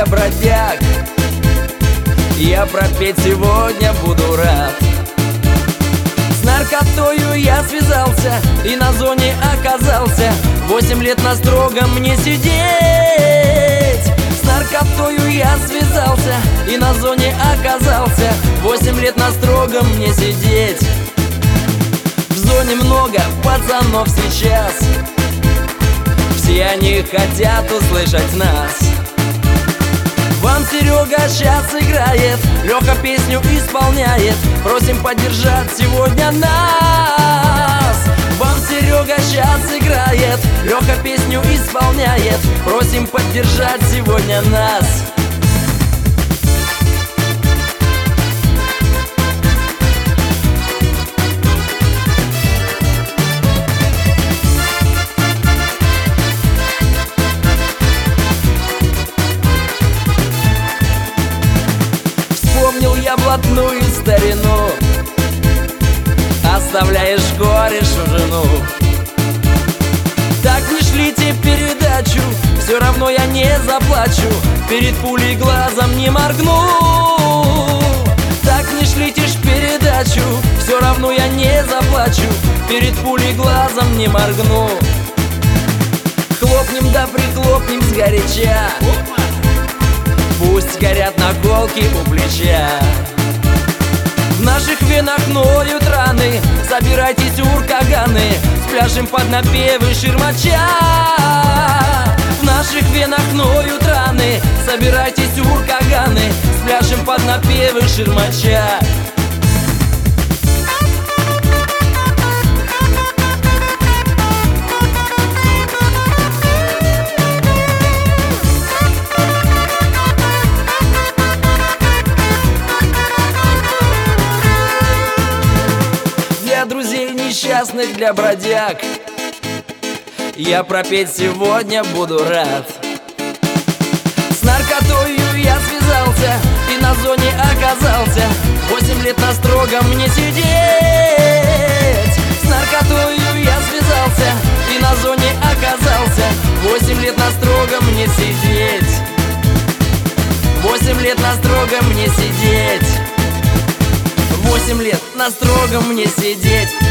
для бродяг. Я пропеть сегодня буду рад. С наркотою я связался и на зоне оказался. 8 лет на строгом мне сидеть. С наркотою я связался и на зоне оказался. 8 лет на строгом мне сидеть. В зоне много пацанов сейчас. Все они хотят услышать нас. Вам Серега сейчас играет, Леха песню исполняет. Просим поддержать сегодня нас. Вам Серега сейчас играет, Леха песню исполняет. Просим поддержать сегодня нас. Вспомнил я блатную старину, оставляешь корешу жену. Так не шлите передачу, все равно я не заплачу. Перед пулей глазом не моргну. Так не шлите ж передачу, все равно я не заплачу. Перед пулей глазом не моргну. Хлопнем да прихлопнем сгоряча. Пусть горят наколки у плеча. В наших венах ноют раны. Собирайтесь, уркаганы, спляшем под напевы Ширмача. В наших венах ноют раны. Собирайтесь, уркаганы, спляшем под напевы Ширмача. Друзей несчастных, для бродяг я пропеть сегодня буду рад. С наркотою я связался и на зоне оказался. 8 лет на строгом мне сидеть. С наркотою я связался и на зоне оказался. 8 лет на строгом мне сидеть. 8 лет на строгом мне сидеть. 8 лет на строгом мне сидеть.